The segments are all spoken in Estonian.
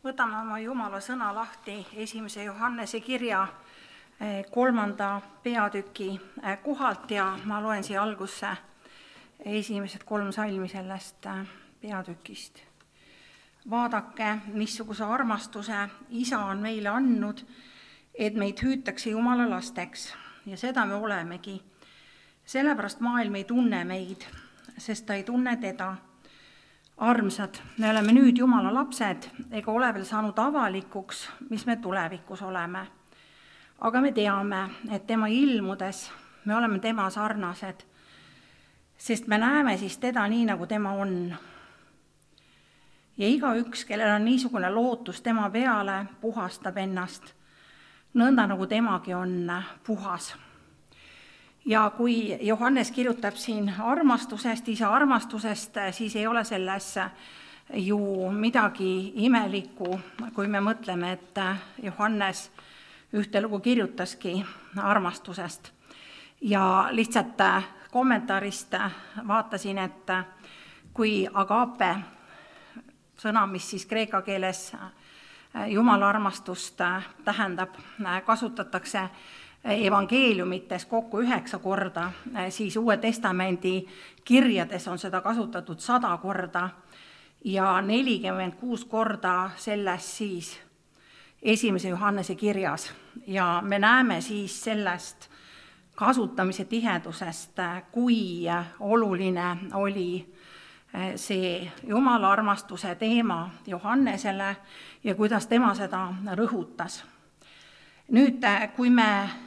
Võtame oma Jumala sõna lahti 1. Johannese kirja 3. peatüki kohalt ja ma loen siia algusse esimesed 3 salmi sellest peatükist. Vaadake, missuguse armastuse Isa on meile andnud, et meid hüütakse Jumala lasteks ja seda me olemegi. Sellepärast maailm ei tunne meid, sest ta ei tunne teda. Armsad, me oleme nüüd Jumala lapsed ega ole veel saanud avalikuks, mis me tulevikus oleme. Aga me teame, et tema ilmudes me oleme tema sarnased, sest me näeme siis teda nii, nagu tema on. Ja igaüks, kellel on niisugune lootus tema peale, puhastab ennast, nõnda nagu temagi on puhas. Ja kui Johannes kirjutab siin armastusest, Isa armastusest, siis ei ole selles ju midagi imelikku, kui me mõtleme, et Johannes ühte lugu kirjutaski armastusest. Ja lihtsalt kommentaarist vaatasin, et kui agape, sõna, mis siis kreeka keeles Jumala armastust tähendab, kasutatakse evangeeliumites kokku 9 korda, siis Uue Testamendi kirjades on seda kasutatud 100 korda ja 46 korda selles siis 1. Johannese kirjas. Ja me näeme siis sellest kasutamise tihedusest, kui oluline oli see Jumala armastuse teema Johannesele ja kuidas tema seda rõhutas. Nüüd, kui me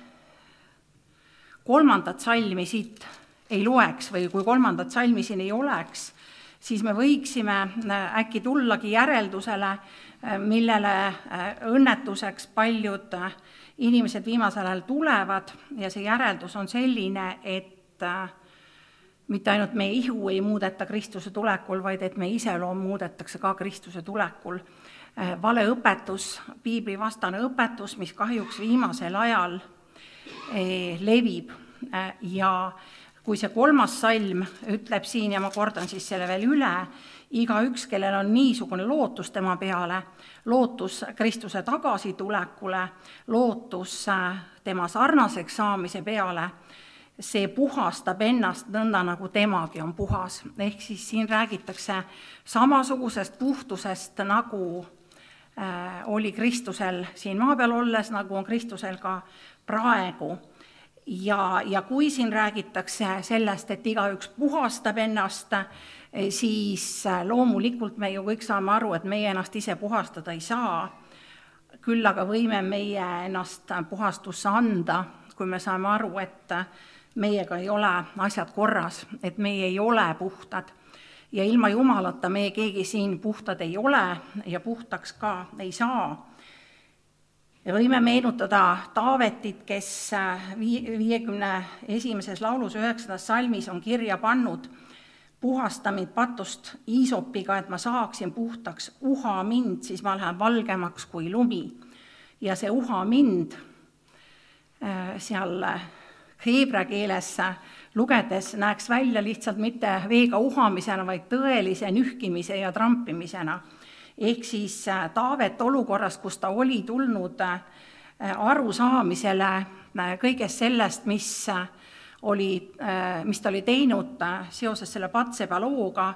3. salmi siit ei loeks või kui 3. salmi siin ei oleks, siis me võiksime äkki tullagi järeldusele, millele õnnetuseks paljud inimesed viimasel ajal tulevad ja see järeldus on selline, et mitte ainult meie ihu ei muudeta Kristuse tulekul, vaid et meie iseloom muudetakse ka Kristuse tulekul. Vale õpetus, piiblivastane õpetus, mis kahjuks viimasel ajal levib ja kui see 3. salm ütleb siin ja ma kordan siis selle veel üle, igaüks, kellel on niisugune lootus tema peale, lootus Kristuse tagasitulekule, lootus tema sarnaseks saamise peale, see puhastab ennast nõnda, nagu temagi on puhas. Ehk siis siin räägitakse samasugusest puhtusest, nagu oli Kristusel siin maa peal olles, nagu on Kristusel ka praegu. Ja kui siin räägitakse sellest, et igaüks puhastab ennast, siis loomulikult me ju kõik saame aru, et meie ennast ise puhastada ei saa. Küll aga võime meie ennast puhastusse anda, kui me saame aru, et meiega ei ole asjad korras, et meie ei ole puhtad. Ja ilma Jumalata meie keegi siin puhtad ei ole ja puhtaks ka ei saa. Ja võime meenutada Taavetit, kes 51. laulus 9. salmis on kirja pannud: puhasta mind patust iisopiga, et ma saaksin puhtaks, uha mind, siis ma lähen valgemaks kui lumi. Ja see uha mind seal heebrea keeles lugedes näeks välja lihtsalt mitte veega uhamisena, vaid tõelise nühkimise ja trampimisena. Ehk siis Taavet olukorras, kus ta oli tulnud arusaamisele kõigest sellest, mis ta oli teinud seoses selle Patseba looga,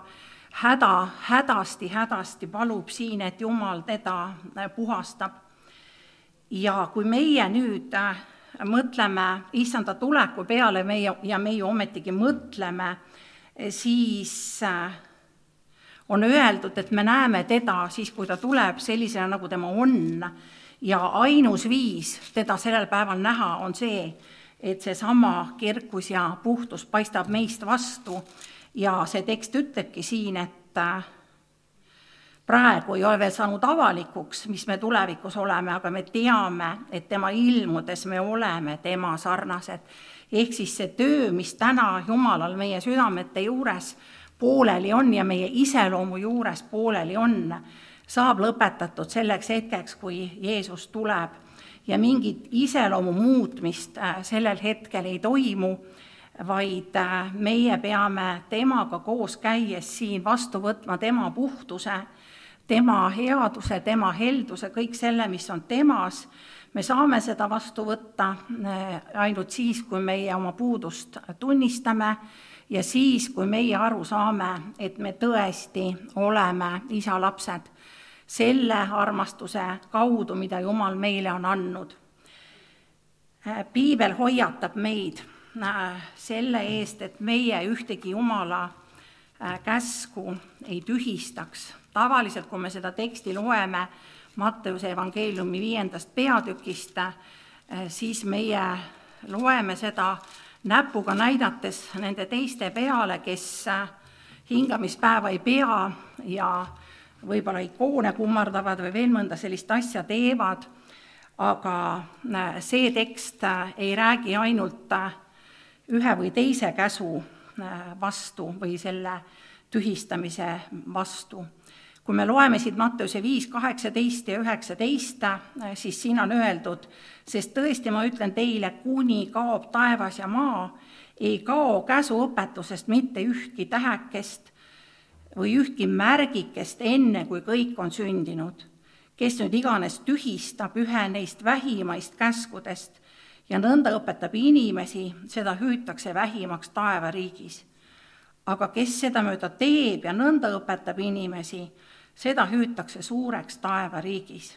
hädasti palub siin, et Jumal teda puhastab. Ja kui meie nüüd mõtleme issanda tuleku peale ja meie ometigi mõtleme, siis on öeldud, et me näeme teda siis, kui ta tuleb sellisena, nagu tema on. Ja ainus viis teda sellel päeval näha on see, et see sama kerkus ja puhtus paistab meist vastu. Ja see tekst ütlebki siin, et praegu ei ole veel saanud avalikuks, mis me tulevikus oleme, aga me teame, et tema ilmudes me oleme tema sarnased. Ehk siis see töö, mis täna Jumalal meie südamete juures pooleli on ja meie iseloomu juures pooleli on, saab lõpetatud selleks hetkeks, kui Jeesus tuleb. Ja mingit iseloomu muutmist sellel hetkel ei toimu, vaid meie peame temaga koos käies siin vastu võtma tema puhtuse, tema headuse, tema helduse, kõik selle, mis on temas, me saame seda vastu võtta ainult siis, kui meie oma puudust tunnistame ja siis, kui meie aru saame, et me tõesti oleme isa lapsed selle armastuse kaudu, mida Jumal meile on andnud. Piibel hoiatab meid selle eest, et meie ühtegi Jumala käsku ei tühistaks. Tavaliselt, kui me seda teksti loeme Matteuse evangeeliumi 5. peatükist, siis meie loeme seda näpuga näidates nende teiste peale, kes hingamispäeva ei pea ja võib-olla ikoone kummardavad või veel mõnda sellist asja teevad, aga see tekst ei räägi ainult ühe või teise käsu vastu või selle tühistamise vastu. Kui me loeme siit Matteuse 5, 18 ja 19, siis siin on öeldud, sest tõesti ma ütlen teile, kuni kaob taevas ja maa, ei kao käsuõpetusest mitte ühtki tähekest või ühtki märgikest enne, kui kõik on sündinud. Kes nüüd iganes tühistab ühe neist vähimaist käskudest ja nõnda õpetab inimesi, seda hüütakse vähimaks taevariigis. Aga kes seda mööda teeb ja nõnda õpetab inimesi, seda hüütakse suureks taevariigis.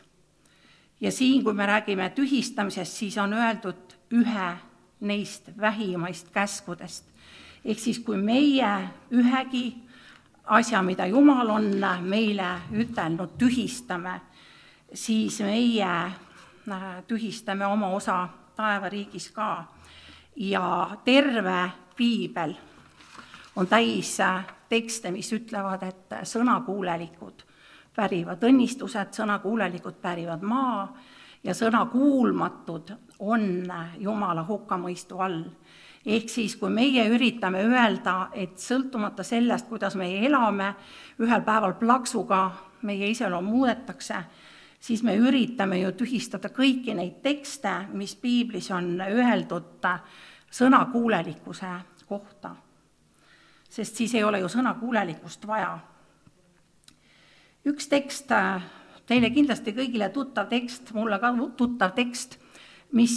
Ja siin, kui me räägime tühistamisest, siis on öeldud ühe neist vähimaist käskudest. Ehk siis, kui meie ühegi asja, mida Jumal on meile ütelnud, tühistame, siis meie tühistame oma osa taevariigis ka. Ja terve piibel on täis tekste, mis ütlevad, et sõnakuulelikud pärivad õnnistused, sõnakuulelikud pärivad maa ja sõnakuulmatud on Jumala hukkamõistu all. Ehk siis, kui meie üritame öelda, et sõltumata sellest, kuidas meie elame, ühel päeval plaksuga meie iseloom muudetakse, siis me üritame ju tühistada kõiki neid tekste, mis piiblis on öeldud sõnakuulelikkuse kohta. Sest siis ei ole ju sõnakuulelikkust vaja. Üks tekst, teile kindlasti kõigile tuttav tekst, mulle ka tuttav tekst, mis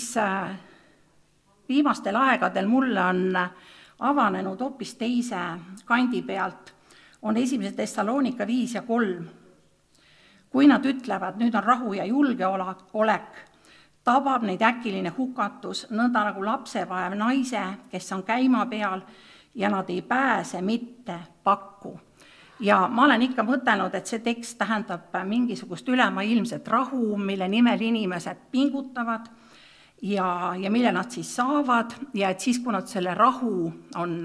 viimastel aegadel mulle on avanenud hoopis teise kandi pealt, on 1. Tessaloonika 5 ja 3. Kui nad ütlevad, nüüd on rahu ja julgeolek, tabab neid äkiline hukatus, nõnda nagu lapsevaev naise, kes on käima peal ja nad ei pääse mitte pakku. Ja ma olen ikka mõtelnud, et see tekst tähendab mingisugust ülemaailmset rahu, mille nimel inimesed pingutavad ja mille nad siis saavad ja et siis, kui nad selle rahu on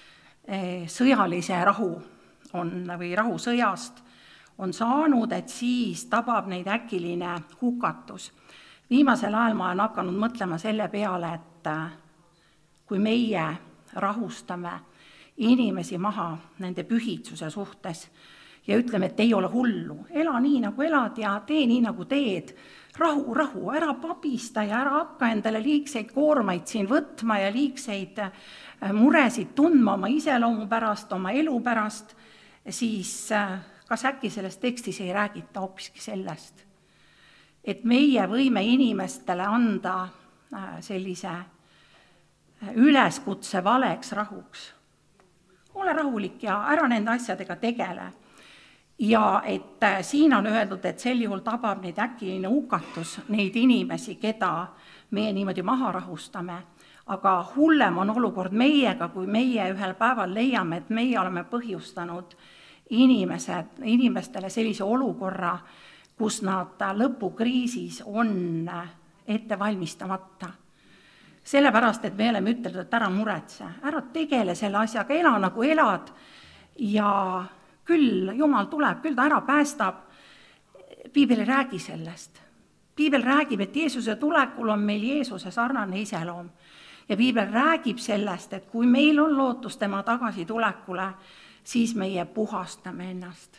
sõjalise rahu või rahu sõjast on saanud, et siis tabab neid äkiline hukatus. Viimasel ajal ma olen hakanud mõtlema selle peale, et kui meie rahustame inimesi maha nende pühitsuse suhtes ja ütleme, et ei ole hullu, ela nii, nagu elad ja tee nii, nagu teed, rahu, ära pabista ja ära hakka endale liigseid koormaid siin võtma ja liigseid muresid tundma oma iseloomu pärast, oma elu pärast, siis kas äkki selles tekstis ei räägita hoopiski sellest, et meie võime inimestele anda sellise üleskutse valeks rahuks. Ole rahulik ja ära nende asjadega tegele. Ja et siin on öeldud, et sel juhul tabab neid äkiline hukatus, neid inimesi, keda meie niimoodi maha rahustame. Aga hullem on olukord meiega, kui meie ühel päeval leiame, et meie oleme põhjustanud inimestele sellise olukorra, kus nad lõpukriisis on ette valmistamata. Sellepärast, et me oleme ütelnud, et ära muretse, ära tegele selle asjaga, ela nagu elad ja küll Jumal tuleb, küll ta ära päästab. Piibel ei räägi sellest. Piibel räägib, et Jeesuse tulekul on meil Jeesuse sarnane iseloom. Ja Piibel räägib sellest, et kui meil on lootus tema tagasi tulekule, siis meie puhastame ennast.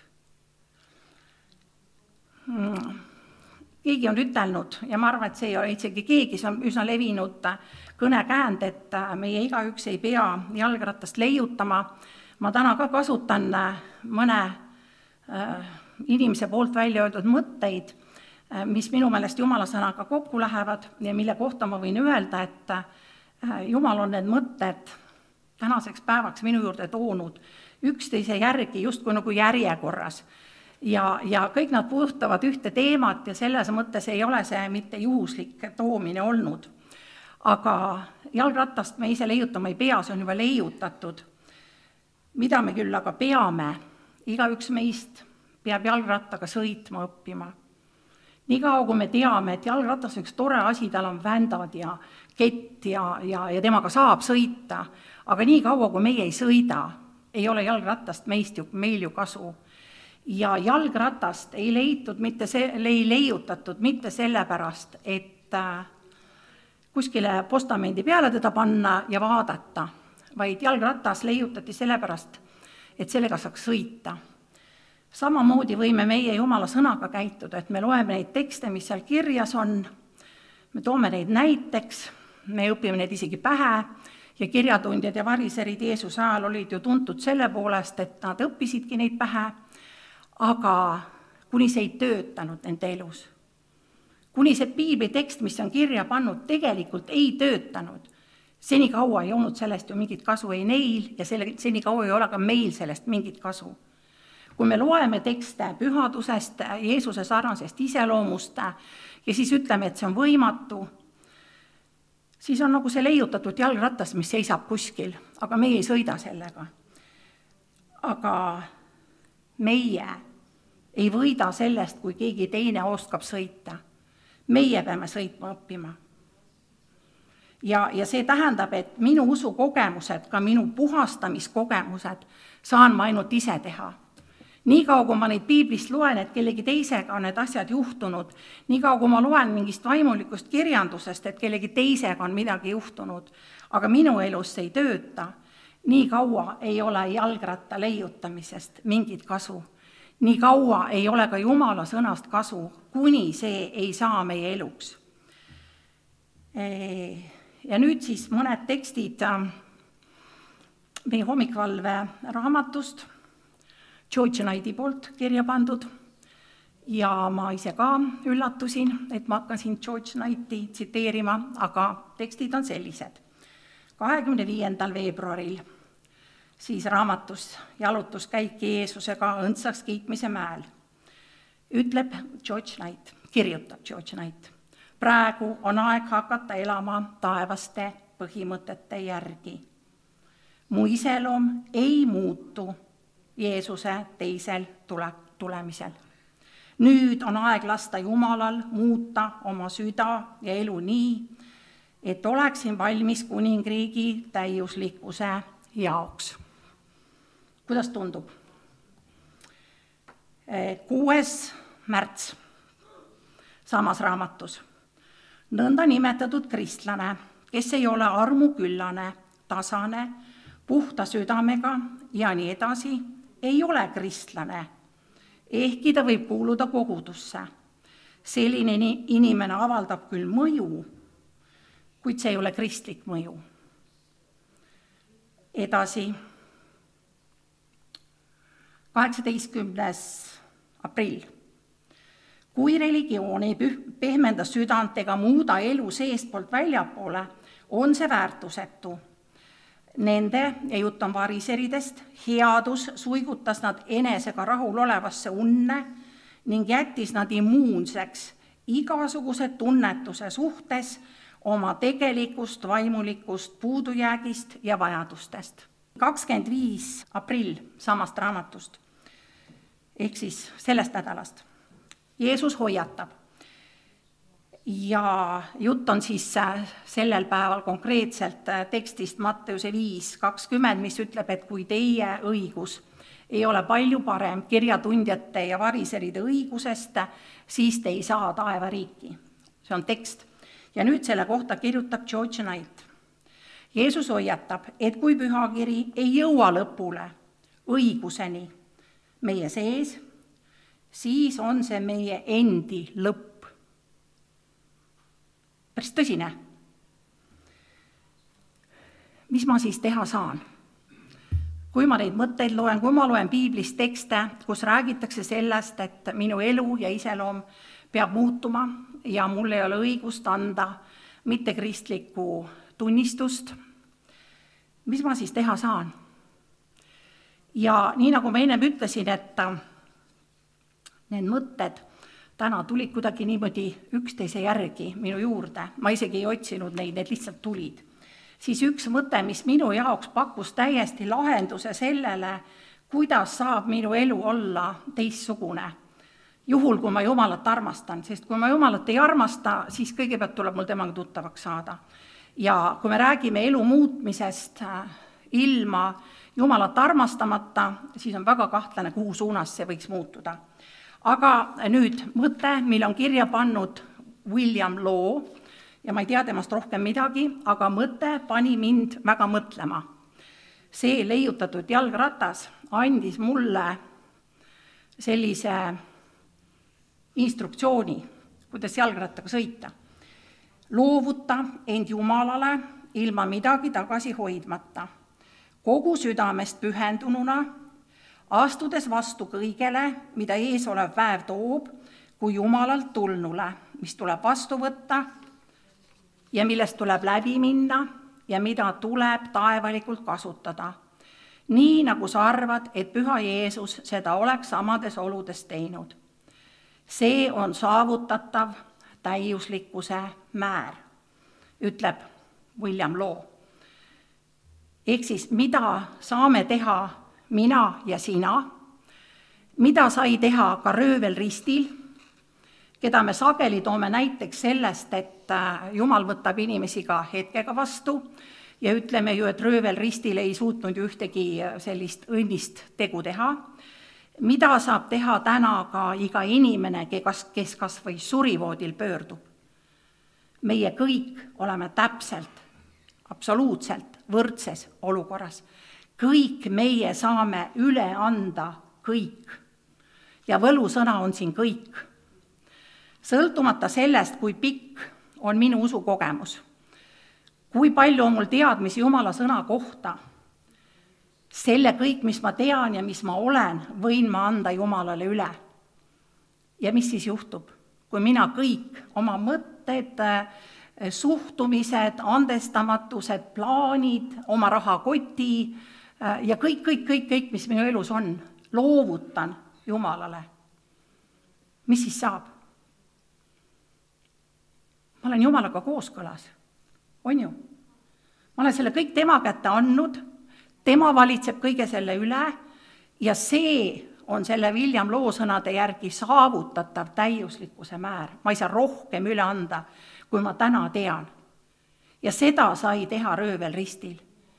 Keegi on ütelnud, ja ma arvan, et see ei ole isegi keegi, see on üsna levinud kõnekäänd, et meie igaüks ei pea jalgratast leiutama. Ma täna ka kasutan mõne inimese poolt välja öeldud mõtteid, mis minu meelest Jumala sõnaga kokku lähevad ja mille kohta ma võin öelda, et Jumal on need mõtted tänaseks päevaks minu juurde toonud üksteise järgi justkui nagu järjekorras. Ja kõik nad puudutavad ühte teemat ja selles mõttes ei ole see mitte juhuslik toomine olnud. Aga jalgratast me ise leiutama ei pea, see on juba leiutatud. Mida me küll aga peame, igaüks meist peab jalgrattaga sõitma õppima. Nii kaua, kui me teame, et jalgratas on üks tore asi, tal on vändad ja kett ja temaga saab sõita, aga nii kaua, kui meie ei sõida, ei ole jalgratast meil ju kasu. Ja jalgratast ei leiutatud mitte sellepärast, et kuskile postamendi peale teda panna ja vaadata, vaid jalgratas leiutati sellepärast, et sellega saaks sõita. Samamoodi võime meie Jumala sõnaga käituda, et me loeme neid tekste, mis seal kirjas on, me toome neid näiteks, me õpime neid isegi pähe ja kirjatundjad ja variserid Jeesuse ajal olid ju tuntud selle poolest, et nad õppisidki neid pähe, aga kuni see ei töötanud nende elus. Kuni see piibli tekst, mis on kirja pannud, tegelikult ei töötanud. Seni kaua ei olnud sellest ju mingit kasu ei neil ja seni kaua ei ole ka meil sellest mingit kasu. Kui me loeme tekste pühadusest, Jeesuse sarnasest iseloomust ja siis ütleme, et see on võimatu, siis on nagu see leiutatud jalgratas, mis seisab kuskil, aga meie ei sõida sellega. Aga meie ei võida sellest, kui keegi teine oskab sõita. Meie peame sõitma õppima. Ja see tähendab, et minu usukogemused, ka minu puhastamiskogemused saan ma ainult ise teha. Nii kaua, kui ma neid piiblist loen, et kellegi teisega on need asjad juhtunud, nii kaua, kui ma loen mingist vaimulikust kirjandusest, et kellegi teisega on midagi juhtunud, aga minu elus ei tööta, nii kaua ei ole jalgratta leiutamisest mingit kasu. Nii kaua ei ole ka Jumala sõnast kasu, kuni see ei saa meie eluks. Ja nüüd siis mõned tekstid meie hommikvalve raamatust, George Knighti poolt kirja pandud ja ma ise ka üllatusin, et ma hakkasin George Knighti tsiteerima, aga tekstid on sellised. 25. veebruaril siis raamatus Jalutuskäik Jeesusega õndsaks kiitmise mäel ütleb George Knight, kirjutab George Knight. Praegu on aeg hakata elama taevaste põhimõtete järgi. Mu iseloom ei muutu Jeesuse teisel tulemisel. Nüüd on aeg lasta Jumalal muuta oma süda ja elu nii, et oleksin valmis kuningriigi täiuslikkuse jaoks. Kuidas tundub? 6. märts samas raamatus. Nõnda nimetatud kristlane, kes ei ole armuküllane, tasane, puhta südamega ja nii edasi, ei ole kristlane, ehkki ta võib kuuluda kogudusse. Selline inimene avaldab küll mõju, kuid see ei ole kristlik mõju. Edasi, 18. aprill. Kui religioon ei pehmenda südant ega muuda elu seestpoolt väljapoole, on see väärtusetu. Nende, ja jutt on variseridest, headus suigutas nad enesega rahul olevasse unne ning jättis nad immuunseks igasuguse tunnetuse suhtes oma tegelikust vaimulikust puudujäägist ja vajadustest. 25. aprill samast raamatust, ehk siis sellest nädalast. Jeesus hoiatab. Ja jutt on siis sellel päeval konkreetselt tekstist Matteuse 5:20, mis ütleb, et kui teie õigus ei ole palju parem kirjatundjate ja variseride õigusest, siis te ei saa taevariiki. See on tekst. Ja nüüd selle kohta kirjutab George Knight. Jeesus hoiatab, et kui pühakiri ei jõua lõpule, õiguseni meie sees, siis on see meie endi lõpp. Päris tõsine. Mis ma siis teha saan? kui ma neid mõtteid loen, kui ma loen piiblist tekste, kus räägitakse sellest, et minu elu ja iseloom peab muutuma ja mul ei ole õigust anda mitte kristlikku tunnistust, mis ma siis teha saan? Ja nii nagu ma ennem ütlesin, et need mõtted täna tulid kuidagi niimoodi üksteise järgi minu juurde, ma isegi ei otsinud neid, need lihtsalt tulid. Siis üks mõte, mis minu jaoks pakkus täiesti lahenduse sellele, kuidas saab minu elu olla teistsugune, juhul kui ma Jumalat armastan, sest kui ma Jumalat ei armasta, siis kõigepealt tuleb mul temaga tuttavaks saada. Ja kui me räägime elu muutmisest ilma Jumalat armastamata, siis on väga kahtlane, kuhu suunas see võiks muutuda. Aga nüüd mõte, mille on kirja pannud William Law, ja ma ei tea temast rohkem midagi, aga mõte pani mind väga mõtlema. See leiutatud jalgratas andis mulle sellise instruktsiooni, kuidas jalgrattaga sõita. Loovuta end Jumalale ilma midagi tagasi hoidmata. Kogu südamest pühendununa, astudes vastu kõigele, mida ees olev päev toob, kui Jumalalt tulnule, mis tuleb vastu võtta ja millest tuleb läbi minna ja mida tuleb taevalikult kasutada. Nii nagu sa arvad, et Püha Jeesus seda oleks samades oludes teinud. See on saavutatav täiuslikkuse määr, ütleb William Law. Ehk siis, mida saame teha mina ja sina, mida sai teha ka röövelristil, keda me sageli toome näiteks sellest, et Jumal võtab inimesi ka hetkega vastu ja ütleme ju, et röövelristil ei suutnud ju ühtegi sellist õnnist tegu teha. Mida saab teha täna ka iga inimene, kes kas või surivoodil pöördub? Meie kõik oleme täpselt, absoluutselt võrdses olukorras. Kõik meie saame üle anda kõik. Ja võlusõna on siin kõik. Sõltumata sellest, kui pikk on minu usukogemus, kui palju on mul teadmisi Jumala sõna kohta, selle kõik, mis ma tean ja mis ma olen, võin ma anda Jumalale üle. Ja mis siis juhtub, kui mina kõik oma mõtted, suhtumised, andestamatused, plaanid, oma rahakoti ja kõik, mis minu elus on, loovutan Jumalale. Mis siis saab? Ma olen Jumalaga kooskõlas, on ju? Ma olen selle kõik tema kätte andnud, tema valitseb kõige selle üle ja see on selle William Law sõnade järgi saavutatav täiuslikkuse määr. Ma ei saa rohkem üle anda, kui ma täna tean. Ja seda sai teha röövelristil.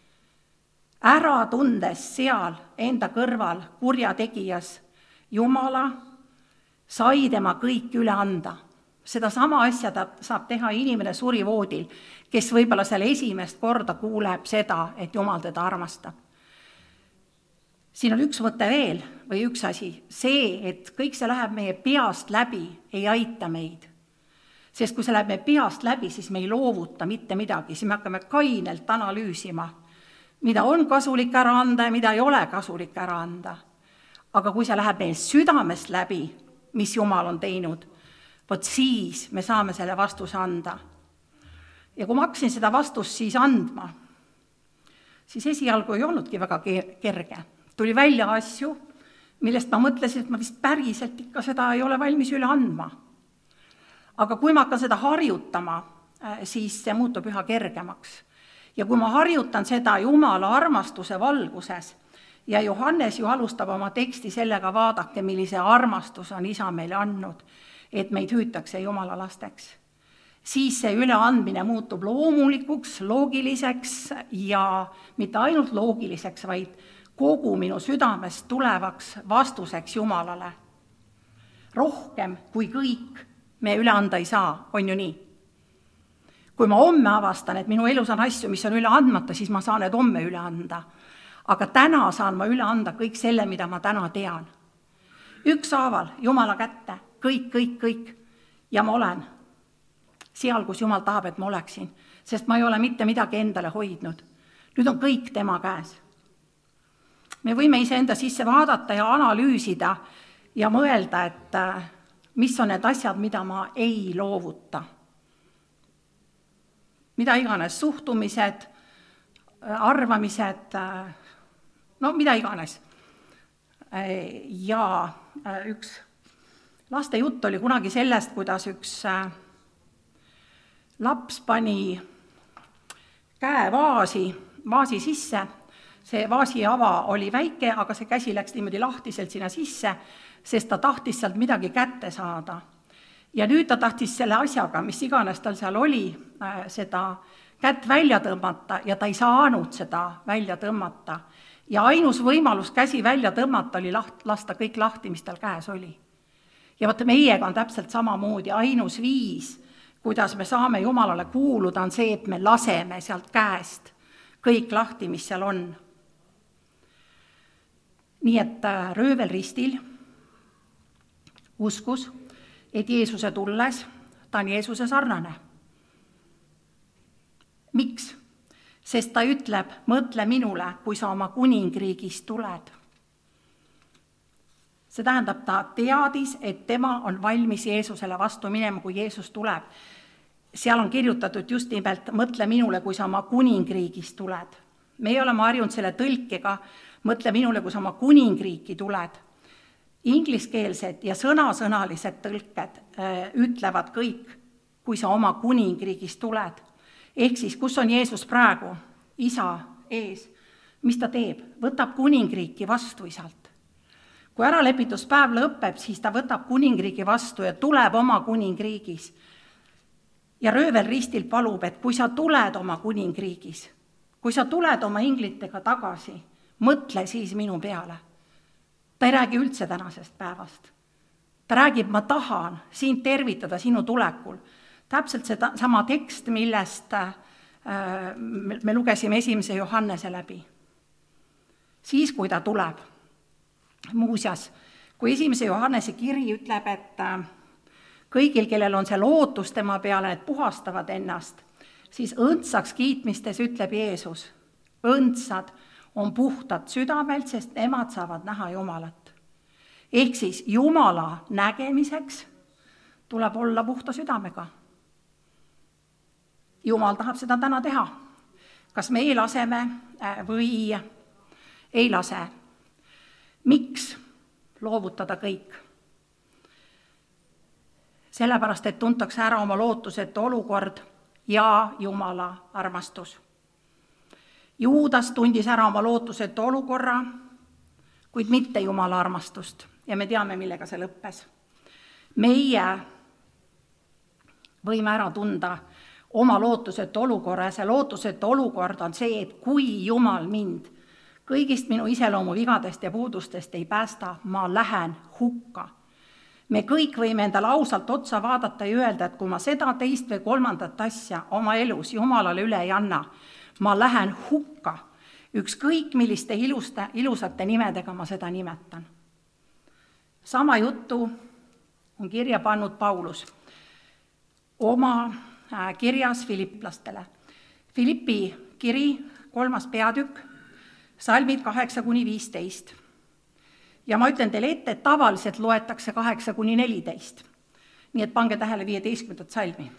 Ära tundes seal enda kõrval kurjategijas Jumala, sai tema kõik üle anda. Seda sama asja ta saab teha inimene surivoodil, kes võib-olla selle esimest korda kuuleb seda, et Jumal teda armastab. Siin on üks mõte veel või üks asi, see, et kõik see läheb meie peast läbi, ei aita meid. Sest kui see läheb meie peast läbi, siis me ei loovuta mitte midagi, siis me hakkame kainelt analüüsima, mida on kasulik ära anda ja mida ei ole kasulik ära anda. Aga kui see läheb meie südamest läbi, mis Jumal on teinud, vot siis me saame selle vastuse anda. Ja kui ma hakkasin seda vastust siis andma, siis esialgu ei olnudki väga kerge. Tuli välja asju, millest ma mõtlesin, et ma vist päriselt ikka seda ei ole valmis üle andma. Aga kui ma hakkan seda harjutama, siis see muutub üha kergemaks. Ja kui ma harjutan seda Jumala armastuse valguses, ja Johannes ju alustab oma teksti sellega, vaadake, millise armastus on Isa meile andnud, et meid hüütakse Jumala lasteks. Siis see üleandmine muutub loomulikuks, loogiliseks ja mitte ainult loogiliseks, vaid kogu minu südamest tulevaks vastuseks Jumalale. Rohkem kui kõik me üle anda ei saa, on ju nii. Kui ma homme avastan, et minu elus on asju, mis on üle andmata, siis ma saan need homme üle anda. Aga täna saan ma üle anda kõik selle, mida ma täna tean. Ükshaaval Jumala kätte. Kõik. Ja ma olen seal, kus Jumal tahab, et ma oleksin, sest ma ei ole mitte midagi endale hoidnud. Nüüd on kõik tema käes. Me võime iseenda sisse vaadata ja analüüsida ja mõelda, et mis on need asjad, mida ma ei loovuta. Mida iganes, suhtumised, arvamised, no mida iganes. Ja üks laste jutt oli kunagi sellest, kuidas üks laps pani käe vaasi sisse. See vaasi ava oli väike, aga see käsi läks niimoodi lahtiselt sinna sisse, sest ta tahtis sealt midagi kätte saada. Ja nüüd ta tahtis selle asjaga, mis iganes tal seal oli, seda kätt välja tõmmata ja ta ei saanud seda välja tõmmata. Ja ainus võimalus käsi välja tõmmata oli lasta kõik lahti, mis tal käes oli. Ja vaata, meiega on täpselt samamoodi, ainus viis, kuidas me saame Jumalale kuuluda, on see, et me laseme sealt käest kõik lahti, mis seal on. Nii et röövel ristil uskus, et Jeesuse tulles ta on Jeesuse sarnane. Miks? Sest ta ütleb, mõtle minule, kui sa oma kuningriigist tuled. See tähendab, ta teadis, et tema on valmis Jeesusele vastu minema, kui Jeesus tuleb. Seal on kirjutatud just nimelt, mõtle minule, kui sa oma kuningriigist tuled. Me ei ole harjunud selle tõlkega, mõtle minule, kui sa oma kuningriiki tuled. Ingliskeelsed ja sõnasõnalised tõlked ütlevad kõik, kui sa oma kuningriigist tuled. Ehk siis, kus on Jeesus praegu? Isa ees. Mis ta teeb? Võtab kuningriiki vastu isalt. Kui äralepituspäev lõpeb, siis ta võtab kuningriigi vastu ja tuleb oma kuningriigis. Ja röövel ristil palub, et kui sa tuled oma kuningriigis, kui sa tuled oma inglitega tagasi, mõtle siis minu peale. Ta ei räägi üldse tänasest päevast. Ta räägib, ma tahan sind tervitada sinu tulekul. Täpselt see sama tekst, millest me lugesime 1. Johannese läbi. Siis, kui ta tuleb. Muuseas, kui 1. Johannese kiri ütleb, et kõigil, kellel on see lootus tema peale, et puhastavad ennast, siis õndsaks kiitmistes ütleb Jeesus, õndsad on puhtad südamelt, sest nemad saavad näha Jumalat. Ehk siis Jumala nägemiseks tuleb olla puhta südamega. Jumal tahab seda täna teha. Kas me laseme või ei lase? Miks loovutada kõik? Sellepärast, et tuntakse ära oma lootusetu olukord ja Jumala armastus. Juudas tundis ära oma lootusetu olukorra, kuid mitte Jumala armastust. Ja me teame, millega see lõppes. Meie võime ära tunda oma lootusetu olukorra ja see lootusetu olukord on see, et kui Jumal mind kõigist minu iseloomu vigadest ja puudustest ei päästa, ma lähen hukka. Me kõik võime endale ausalt otsa vaadata ja öelda, et kui ma seda, teist või kolmandat asja oma elus Jumalale üle ei anna, ma lähen hukka. Ükskõik milliste ilusate nimedega ma seda nimetan. Sama juttu on kirja pannud Paulus oma kirjas Filipplastele. Filippi kiri, 3. peatükk, salmid 8-15. Ja ma ütlen teile ette, et tavaliselt loetakse 8-14. Nii et pange tähele 15. salmi.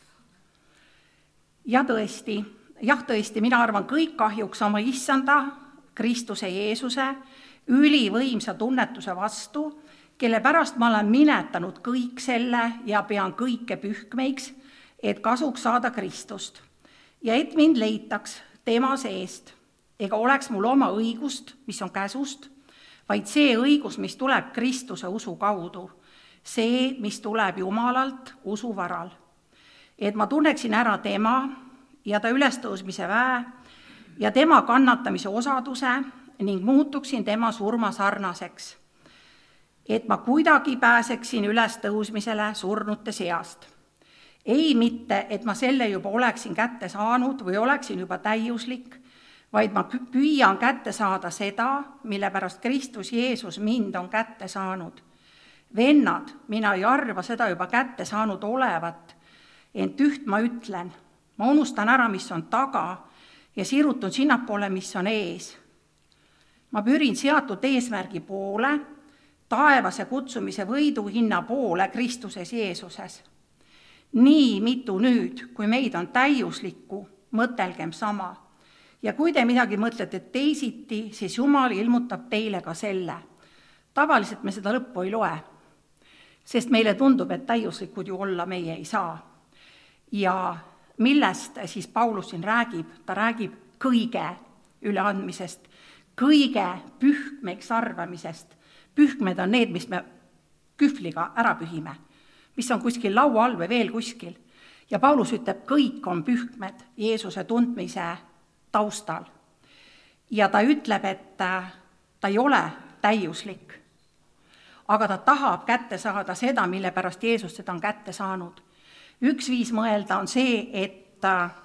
Ja tõesti, mina arvan kõik kahjuks oma issanda, Kristuse Jeesuse, ülivõimsa tunnetuse vastu, kelle pärast ma olen minetanud kõik selle ja pean kõike pühkmeiks, et kasuks saada Kristust. Ja et mind leitaks tema seest, ega oleks mul oma õigust, mis on käsust, vaid see õigus, mis tuleb Kristuse usu kaudu, see, mis tuleb Jumalalt usu varal. Et ma tunneksin ära tema ja ta ülestõusmise väe ja tema kannatamise osaduse ning muutuksin tema surma sarnaseks, et ma kuidagi pääseksin ülestõusmisele surnute seast. Ei mitte, et ma selle juba oleksin kätte saanud või oleksin juba täiuslik, vaid ma püüan kätte saada seda, mille pärast Kristus Jeesus mind on kätte saanud. Vennad, mina ei arva seda juba kätte saanud olevat, ent üht ma ütlen, ma unustan ära, mis on taga ja sirutun sinnapoole, mis on ees. Ma pürin seatud eesmärgi poole, taevase kutsumise võiduhinna poole Kristuses Jeesuses. Nii mitu nüüd, kui meid on täiuslikku, mõtelgem sama. Ja kui te midagi mõtlete teisiti, siis Jumal ilmutab teile ka selle. Tavaliselt me seda lõppu ei loe, sest meile tundub, et täiuslikud ju olla meie ei saa. Ja millest siis Paulus siin räägib? Ta räägib kõige üleandmisest, kõige pühkmeks arvamisest. Pühkmed on need, mis me kühvliga ära pühime, mis on kuskil laua all või veel kuskil. Ja Paulus ütleb, kõik on pühkmed Jeesuse tundmise taustal. Ja ta ütleb, et ta ei ole täiuslik, aga ta tahab kätte saada seda, mille pärast Jeesus seda on kätte saanud. Üks viis mõelda on see, et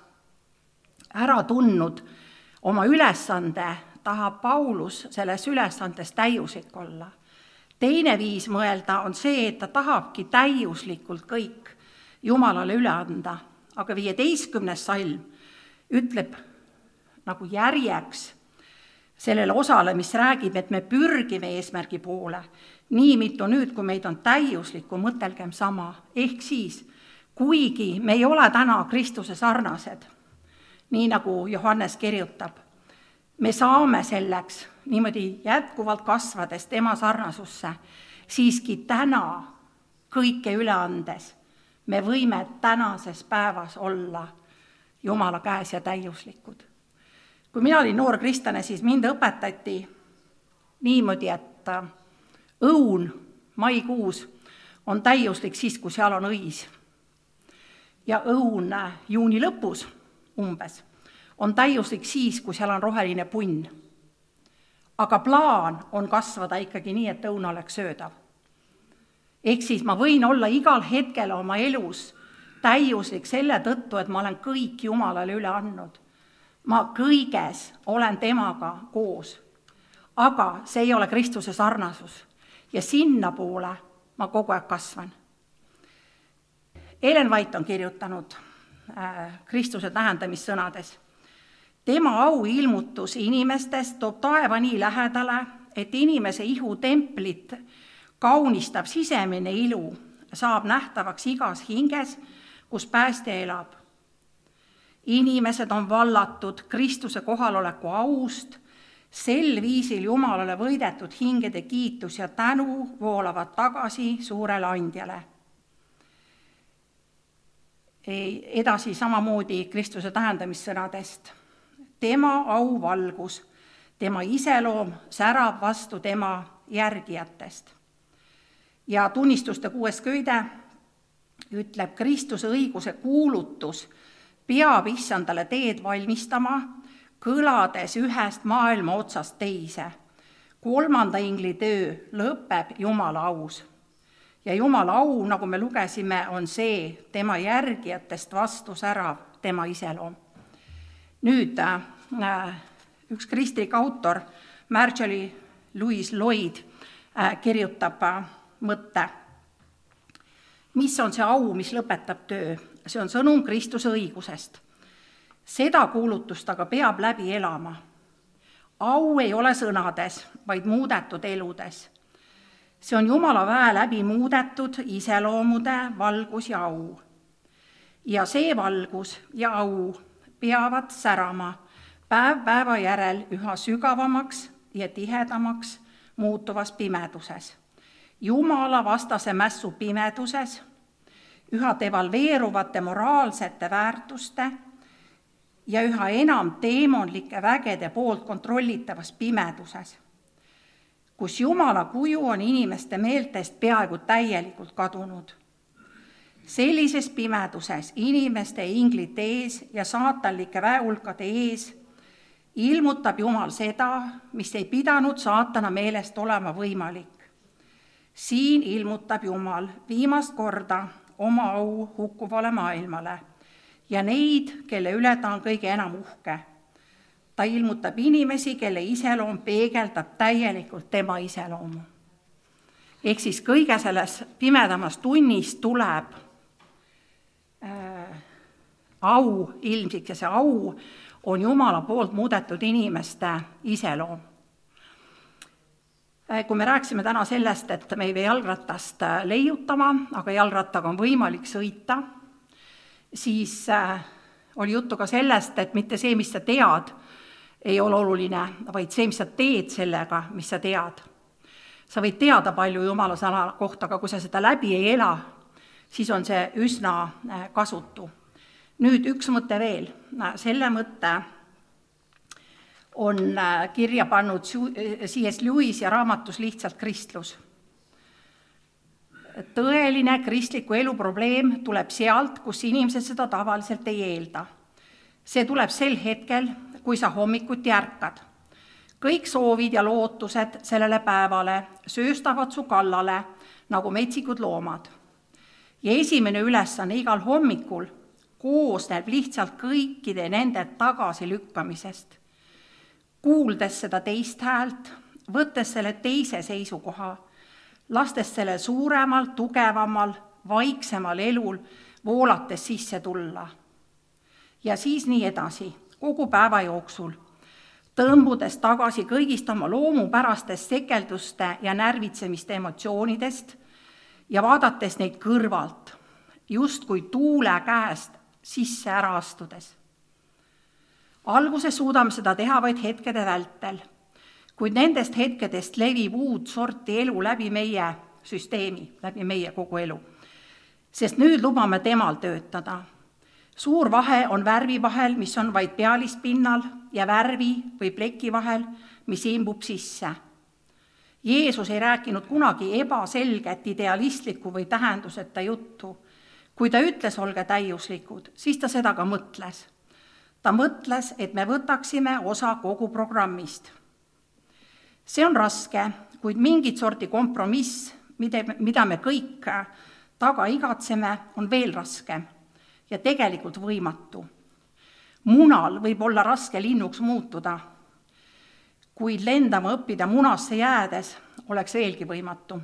ära tundnud oma ülesande, tahab Paulus selles ülesandes täiuslik olla. Teine viis mõelda on see, et ta tahabki täiuslikult kõik Jumalale üle anda, aga 15. salm ütleb nagu järjeks sellele osale, mis räägib, et me pürgime eesmärgi poole. Nii mitu nüüd, kui meid on täiuslikku, mõtelgem sama. Ehk siis, kuigi me ei ole täna Kristuse sarnased, nii nagu Johannes kirjutab, me saame selleks niimoodi jätkuvalt kasvades tema sarnasusse, siiski täna kõike üle andes me võime tänases päevas olla Jumala käes ja täiuslikud. Kui mina olin noor kristlane, siis mind õpetati niimoodi, et õun maikuus on täiuslik siis, kui seal on õis. Ja õun juuni lõpus umbes on täiuslik siis, kui seal on roheline punn. Aga plaan on kasvada ikkagi nii, et õun oleks söödav. Ehk siis ma võin olla igal hetkel oma elus täiuslik selle tõttu, et ma olen kõik Jumalale üle andnud. Ma kõiges olen temaga koos, aga see ei ole Kristuse sarnasus ja sinna poole ma kogu aeg kasvan. Ellen White on kirjutanud Kristuse tähendamissõnades. Tema au ilmutus inimestest toob taeva nii lähedale, et inimese ihu templit kaunistab sisemine ilu, saab nähtavaks igas hinges, kus päästja elab. Inimesed on vallatud Kristuse kohaloleku aust, sel viisil Jumalale võidetud hingede kiitus ja tänu voolavad tagasi suurele andjale. Edasi samamoodi Kristuse tähendamissõnadest. Tema au valgus, tema iseloom särab vastu tema järgijatest. Ja tunnistuste 6. köide ütleb, Kristuse õiguse kuulutus peab issandale teed valmistama, kõlades ühest maailma otsast teise. 3. ingli töö lõpeb Jumala aus. Ja Jumala au, nagu me lugesime, on see tema järgijatest vastu särav tema iseloom. Nüüd üks kristlik autor, Marjorie Louise Lloyd, kirjutab mõtte. Mis on see au, mis lõpetab töö? See on sõnum Kristuse õigusest. Seda kuulutust aga peab läbi elama. Au ei ole sõnades, vaid muudetud eludes. See on Jumala väe läbi muudetud iseloomude valgus ja au. Ja see valgus ja au peavad särama päev päeva järel üha sügavamaks ja tihedamaks muutuvas pimeduses. Jumala vastase mässu pimeduses, üha devalveeruvate moraalsete väärtuste ja üha enam teemonlike vägede poolt kontrollitavas pimeduses, kus Jumala kuju on inimeste meeltest peaaegu täielikult kadunud. Sellises pimeduses inimeste ja inglite ees ja saatanlike väehulkade ees ilmutab Jumal seda, mis ei pidanud saatana meelest olema võimalik. Siin ilmutab Jumal viimast korda oma au hukkuvale maailmale ja neid, kelle üle ta on kõige enam uhke. Ta ilmutab inimesi, kelle iseloom peegeldab täielikult tema iseloomu. Ehk siis kõige selles pimedamas tunnis tuleb au ilmsiks ja see au on Jumala poolt muudetud inimeste iseloom. Kui me rääkisime täna sellest, et me ei pea jalgratast leiutama, aga jalgrattaga on võimalik sõita, siis oli juttu ka sellest, et mitte see, mis sa tead, ei ole oluline, vaid see, mis sa teed sellega, mis sa tead. Sa võid teada palju Jumala sõna kohta, aga kui sa seda läbi ei ela, siis on see üsna kasutu. Nüüd üks mõte veel. Selle mõtte on kirja pannud C.S. Lewis ja raamatus Lihtsalt kristlus. Tõeline kristliku elu probleem tuleb sealt, kus inimesed seda tavaliselt ei eelda. See tuleb sel hetkel, kui sa hommikuti ärkad. Kõik soovid ja lootused sellele päevale sööstavad su kallale nagu metsikud loomad. Ja esimene ülesanne igal hommikul koosneb lihtsalt kõikide nende tagasilükkamisest. Kuuldes seda teist häält, võttes selle teise seisukoha, lastes selle suuremal, tugevamal, vaiksemal elul voolates sisse tulla. Ja siis nii edasi, kogu päeva jooksul, tõmbudes tagasi kõigist oma loomupärastest sekelduste ja närvitsemiste emotsioonidest ja vaadates neid kõrvalt, just kui tuule käest sisse ära astudes. Alguses suudame seda teha vaid hetkede vältel, kuid nendest hetkedest levib uut sorti elu läbi meie süsteemi, läbi meie kogu elu. Sest nüüd lubame temal töötada. Suur vahe on värvi vahel, mis on vaid pealispinnal, ja värvi või pleki vahel, mis imbub sisse. Jeesus ei rääkinud kunagi ebaselget, idealistlikku või tähenduseta juttu. Kui ta ütles, olge täiuslikud, siis ta seda ka mõtles. Ta mõtles, et me võtaksime osa kogu programmist. See on raske, kuid mingit sorti kompromiss, mida me kõik taga igatseme, on veel raskem ja tegelikult võimatu. Munal võib olla raske linnuks muutuda, kuid lendama õppida munasse jäädes oleks veelgi võimatu.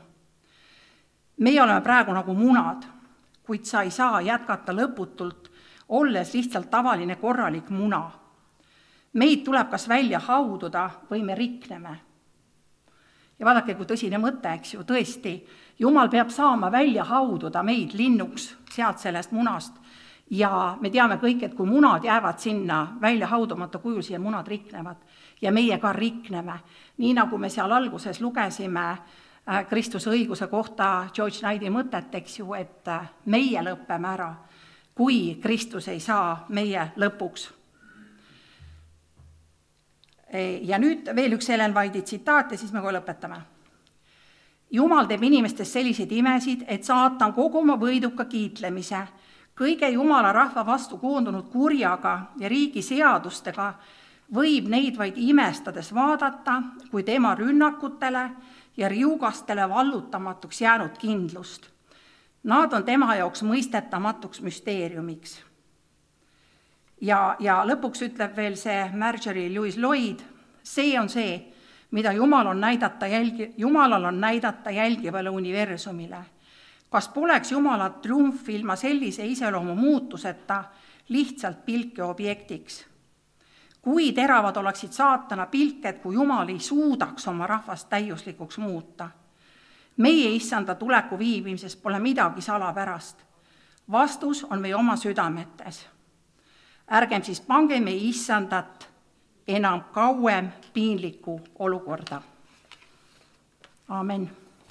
Meie oleme praegu nagu munad, kuid sa ei saa jätkata lõputult, olles lihtsalt tavaline korralik muna. Meid tuleb kas välja haududa või me rikneme. Ja vaadake, kui tõsine mõte, eks ju, tõesti, Jumal peab saama välja haududa meid linnuks sealt sellest munast. Ja me teame kõik, et kui munad jäävad sinna välja haudumata kujul, siia munad riknevad ja meie ka rikneme. Nii nagu me seal alguses lugesime Kristuse õiguse kohta George Knighti mõtet, eks ju, et meie lõppeme ära, kui Kristus ei saa meie lõpuks. Ja nüüd veel üks Ellen White'i tsitaat ja siis me kohe lõpetame. Jumal teeb inimestest selliseid imesid, et saatan kogu oma võiduka kiitlemise, kõige Jumala rahva vastu koondunud kurjaga ja riigi seadustega võib neid vaid imestades vaadata, kui tema rünnakutele ja riugastele vallutamatuks jäänud kindlust. Nad on tema jaoks mõistetamatuks müsteeriumiks. Ja lõpuks ütleb veel see Marjorie Lewis Lloyd, see on see, mida Jumalal on näidata jälgivale universumile. Kas poleks Jumala triumf ilma sellise iseloomu muutuseta lihtsalt pilke objektiks? Kui teravad oleksid saatana pilked, kui Jumal ei suudaks oma rahvast täiuslikuks muuta? Meie issanda tuleku viibimises pole midagi salapärast. Vastus on meie oma südametes. Ärgem siis pange meie issandat enam kauem piinlikku olukorda. Aamen.